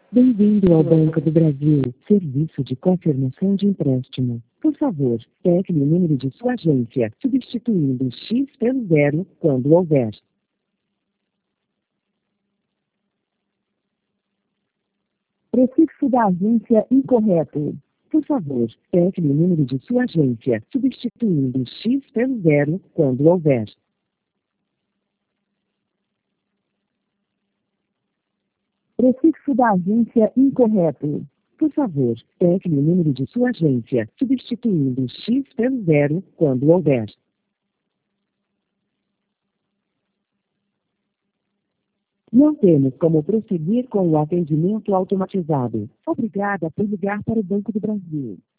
Bem-vindo ao Banco do Brasil, serviço de confirmação de empréstimo. Por favor, tecle o número de sua agência, substituindo o X pelo 0 quando houver. Prefixo da agência incorreto. Por favor, tecle o número de sua agência, substituindo o X pelo 0 quando houver. Prefixo da agência incorreto. Por favor, tecle o número de sua agência, substituindo o X pelo 0 quando houver. Não temos como prosseguir com o atendimento automatizado. Obrigada por ligar para o Banco do Brasil.